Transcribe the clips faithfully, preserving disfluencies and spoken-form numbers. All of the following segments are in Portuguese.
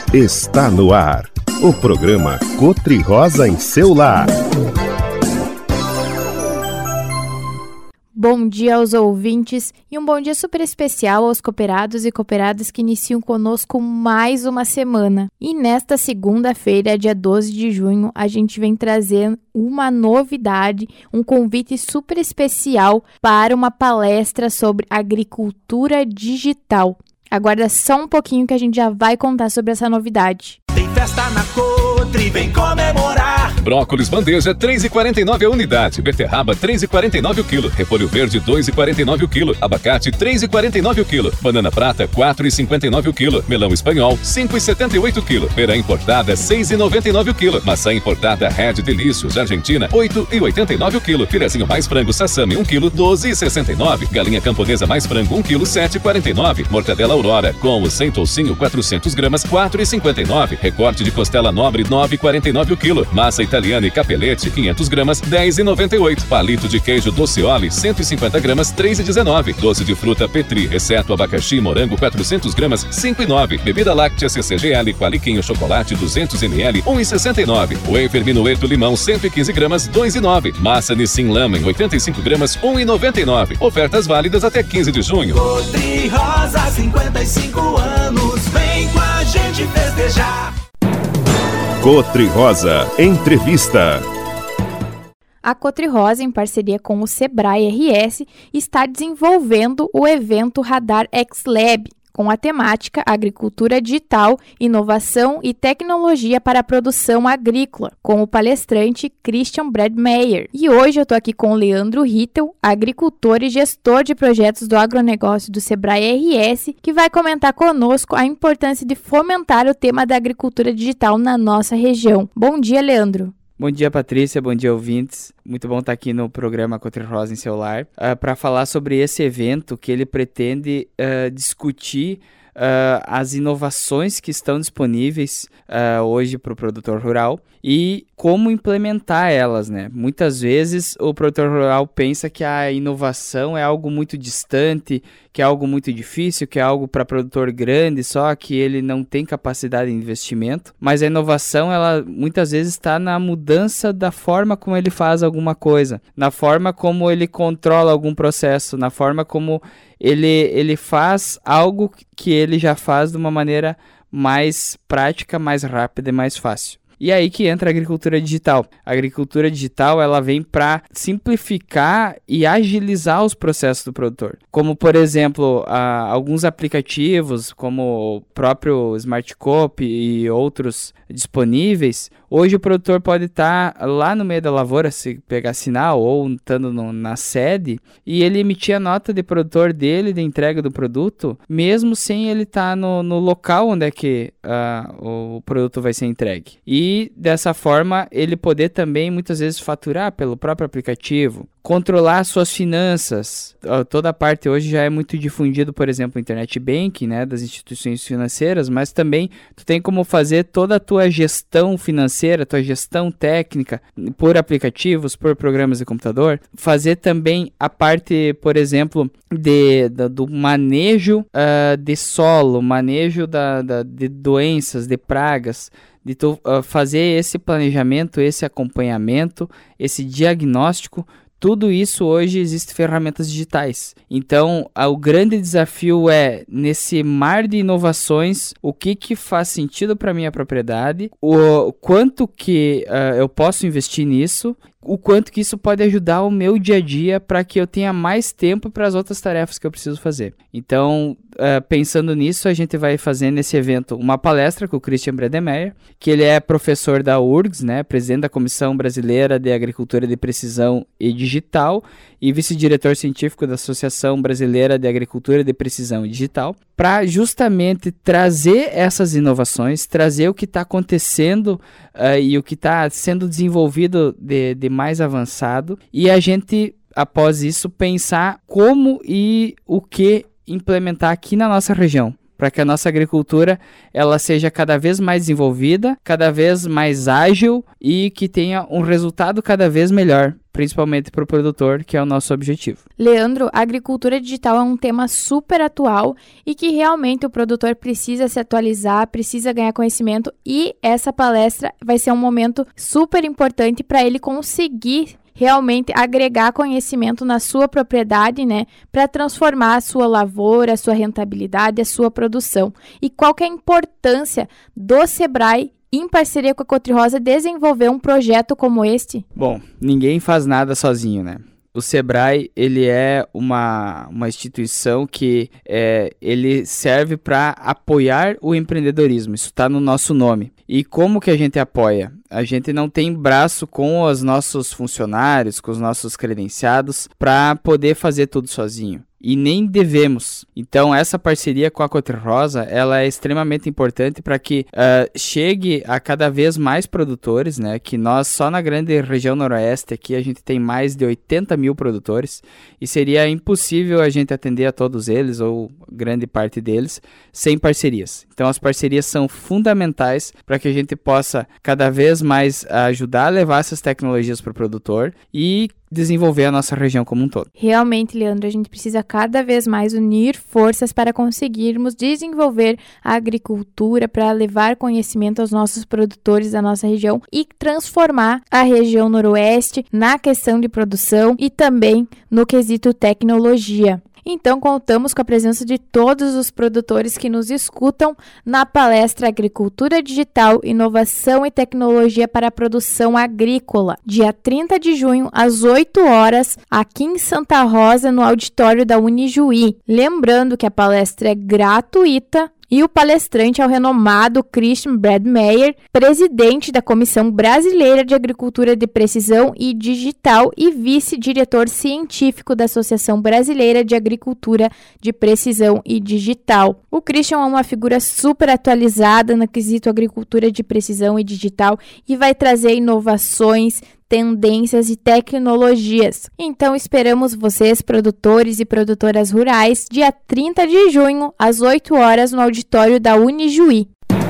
Está no ar, o programa Cotri-Rosa em seu lar. Bom dia aos ouvintes e um bom dia super especial aos cooperados e cooperadas que iniciam conosco mais uma semana. E nesta segunda-feira, dia doze de junho, a gente vem trazendo uma novidade, um convite super especial para uma palestra sobre agricultura digital. Aguarda só um pouquinho que a gente já vai contar sobre essa novidade. Tem festa na Cotri, vem comemorar. Brócolis bandeja três reais e quarenta e nove centavos a unidade, beterraba três reais e quarenta e nove centavos o quilo, repolho verde dois reais e quarenta e nove centavos o quilo, abacate três reais e quarenta e nove centavos o quilo, banana prata quatro reais e cinquenta e nove centavos o quilo, melão espanhol cinco reais e setenta e oito centavos o quilo, pera importada seis reais e noventa e nove centavos o quilo, maçã importada Red Delícios Argentina oito reais e oitenta e nove centavos o quilo, filezinho mais frango Sassami um quilo doze reais e sessenta e nove centavos, galinha camponesa mais frango um quilo sete reais e quarenta e nove centavos, mortadela Aurora com o sem toucinho quatrocentas gramas quatro reais e cinquenta e nove centavos, recorte de costela nobre nove reais e quarenta e nove centavos o quilo, massa italiana e capelete quinhentas gramas dez reais e noventa e oito centavos, palito de queijo Doceoli cento e cinquenta gramas três reais e dezenove centavos, doce de fruta Petri exceto abacaxi e morango quatrocentas gramas cinco reais e nove centavos, bebida láctea C C G L Qualiquinho chocolate duzentos mililitros um real e sessenta e nove centavos, wafer minueto limão cento e quinze gramas dois reais e nove centavos, massa Nissin Lamen oitenta e cinco gramas um real e noventa e nove centavos. Ofertas válidas até quinze de junho. Cotri-Rosa, cinquenta e cinco anos, vem com a gente festejar. Cotri-Rosa Entrevista. A Cotri-Rosa, em parceria com o Sebrae R S, está desenvolvendo o evento Radar X Lab, com a temática Agricultura Digital, Inovação e Tecnologia para a Produção Agrícola, com o palestrante Christian Bredmeyer. E hoje eu estou aqui com o Leandro Rittel, agricultor e gestor de projetos do agronegócio do Sebrae R S, que vai comentar conosco a importância de fomentar o tema da agricultura digital na nossa região. Bom dia, Leandro. Bom dia, Patrícia. Bom dia, ouvintes. Muito bom estar aqui no programa Cotri-Rosa em seu lar uh, para falar sobre esse evento que ele pretende uh, discutir uh, as inovações que estão disponíveis uh, hoje para o produtor rural e como implementar elas, né? Muitas vezes o produtor rural pensa que a inovação é algo muito distante, que é algo muito difícil, que é algo para produtor grande, só que ele não tem capacidade de investimento. Mas a inovação, ela muitas vezes está na mudança da forma como ele faz alguma coisa, na forma como ele controla algum processo, na forma como ele, ele faz algo que ele já faz de uma maneira mais prática, mais rápida e mais fácil. E aí que entra a agricultura digital. A agricultura digital, ela vem para simplificar e agilizar os processos do produtor. Como, por exemplo, a, alguns aplicativos, como o próprio SmartCoop e outros disponíveis. Hoje o produtor pode estar tá lá no meio da lavoura, se pegar sinal, ou estando no, na sede, e ele emitir a nota de produtor dele, de entrega do produto, mesmo sem ele estar tá no, no local onde é que uh, o produto vai ser entregue. E E dessa forma ele poder também muitas vezes faturar pelo próprio aplicativo, controlar suas finanças. Toda a parte hoje já é muito difundido, por exemplo, o Internet Banking, né, das instituições financeiras, mas também tu tem como fazer toda a tua gestão financeira, tua gestão técnica por aplicativos, por programas de computador. Fazer também a parte, por exemplo, de, da, do manejo uh, de solo, manejo da, da, de doenças, de pragas, de tu uh, fazer esse planejamento, esse acompanhamento, esse diagnóstico. Tudo isso hoje existem ferramentas digitais. Então, o grande desafio é, nesse mar de inovações, o que, que faz sentido para a minha propriedade, o quanto que uh, eu posso investir nisso, o quanto que isso pode ajudar o meu dia a dia para que eu tenha mais tempo para as outras tarefas que eu preciso fazer. Então, uh, pensando nisso, a gente vai fazer nesse evento uma palestra com o Christian Bredmeyer, que ele é professor da U R G S, né, presidente da Comissão Brasileira de Agricultura de Precisão e Digital e vice-diretor científico da Associação Brasileira de Agricultura de Precisão e Digital, para justamente trazer essas inovações, trazer o que está acontecendo uh, e o que está sendo desenvolvido de, de mais avançado, e a gente, após isso, pensar como e o que implementar aqui na nossa região, para que a nossa agricultura ela seja cada vez mais desenvolvida, cada vez mais ágil e que tenha um resultado cada vez melhor principalmente para o produtor, que é o nosso objetivo. Leandro, a agricultura digital é um tema super atual e que realmente o produtor precisa se atualizar, precisa ganhar conhecimento, e essa palestra vai ser um momento super importante para ele conseguir realmente agregar conhecimento na sua propriedade, né, para transformar a sua lavoura, a sua rentabilidade, a sua produção. E qual que é a importância do Sebrae, em parceria com a Cotrirosa, desenvolver um projeto como este? Bom, ninguém faz nada sozinho, né? O Sebrae, ele é uma, uma instituição que é, ele serve para apoiar o empreendedorismo, isso está no nosso nome. E como que a gente apoia? A gente não tem braço com os nossos funcionários, com os nossos credenciados, para poder fazer tudo sozinho. E nem devemos. Então, essa parceria com a Cotrirosa, ela é extremamente importante para que uh, chegue a cada vez mais produtores, né? Que nós, só na grande região noroeste aqui, a gente tem mais de oitenta mil produtores, e seria impossível a gente atender a todos eles, ou grande parte deles, sem parcerias. Então, as parcerias são fundamentais para que a gente possa cada vez mais ajudar a levar essas tecnologias para o produtor e desenvolver a nossa região como um todo. Realmente, Leandro, a gente precisa cada vez mais unir forças para conseguirmos desenvolver a agricultura, para levar conhecimento aos nossos produtores da nossa região e transformar a região noroeste na questão de produção e também no quesito tecnologia. Então, contamos com a presença de todos os produtores que nos escutam na palestra Agricultura Digital, Inovação e Tecnologia para a Produção Agrícola, dia trinta de junho, às oito horas, aqui em Santa Rosa, no auditório da Unijuí. Lembrando que a palestra é gratuita, e o palestrante é o renomado Christian Bradmeyer, presidente da Comissão Brasileira de Agricultura de Precisão e Digital e vice-diretor científico da Associação Brasileira de Agricultura de Precisão e Digital. O Christian é uma figura super atualizada no quesito agricultura de precisão e digital e vai trazer inovações, tendências e tecnologias. Então esperamos vocês, produtores e produtoras rurais, dia trinta de junho, às oito horas, no auditório da Unijuí.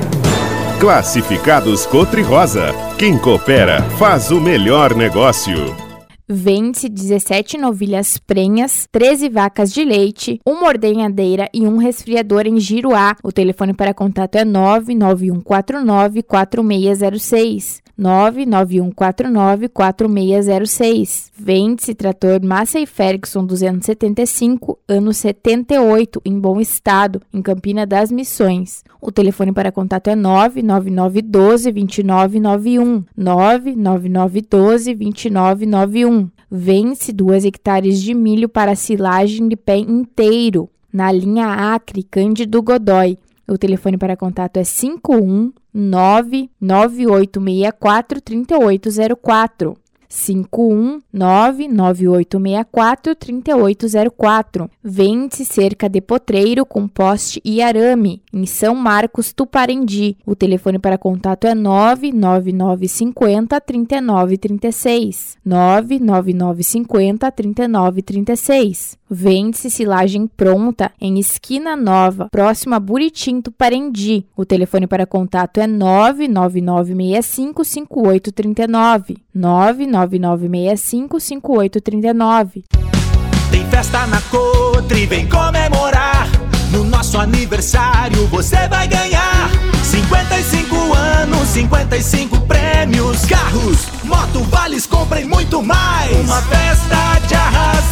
Classificados Cotrirosa. Quem coopera faz o melhor negócio. Vende-se dezessete novilhas prenhas, treze vacas de leite, uma ordenhadeira e um resfriador em Giruá. O telefone para contato é nove nove um quatro nove quatro seis zero seis. nove nove um quatro nove quatro seis zero seis. Vende-se trator Massey Ferguson duzentos e setenta e cinco, ano setenta e oito, em bom estado, em Campina das Missões. O telefone para contato é nove nove nove um dois, dois nove nove um. nove nove nove um dois, dois nove nove um. Vende-se duas hectares de milho para silagem de pé inteiro, na linha Acre, Cândido Godói. O telefone para contato é cinco um nove nove oito seis quatro três oito zero quatro. cinco um nove nove oito seis quatro três oito zero quatro. Vende-se cerca de potreiro com poste e arame, em São Marcos, Tuparendi. O telefone para contato é nove nove nove cinco zero três nove três seis. nove nove nove cinco zero três nove três seis. Vende-se silagem pronta em Esquina Nova, próximo a Buritim, Tuparendi. O telefone para contato é nove nove nove seis cinco cinco oito três nove. nove nove nove seis cinco cinco oito três nove. Tem festa na Cotri, vem comemorar. No nosso aniversário você vai ganhar cinquenta e cinco anos, cinquenta e cinco prêmios, carros, moto, vales, compra e muito mais. Uma festa de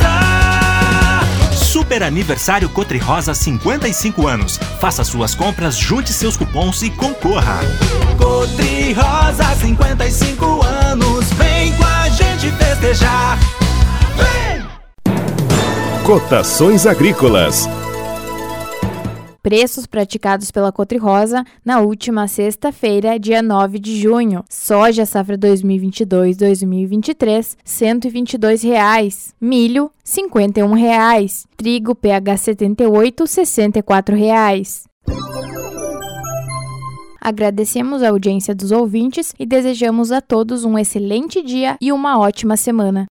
arrasar. Super Aniversário Cotrirosa, cinquenta e cinco anos. Faça suas compras, junte seus cupons e concorra. Cotrirosa, cinquenta e cinco anos. Vem com a gente festejar. Vem! Cotações agrícolas. Preços praticados pela Cotrirosa na última sexta-feira, dia nove de junho. Soja safra dois mil e vinte e dois, dois mil e vinte e três, cento e vinte e dois reais. Milho, cinquenta e um reais. Trigo P H setenta e oito, sessenta e quatro reais. Agradecemos a audiência dos ouvintes e desejamos a todos um excelente dia e uma ótima semana.